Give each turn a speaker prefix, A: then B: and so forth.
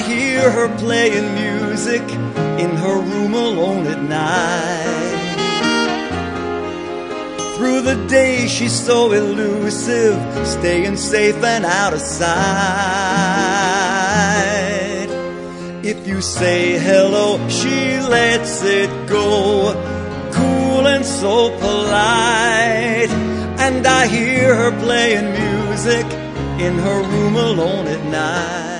A: hear her playing music in her room alone at night. Through the day she's so elusive, staying safe and out of sight. If you say hello, she lets it go, cool and so polite. And I hear her playing music in her room alone at night.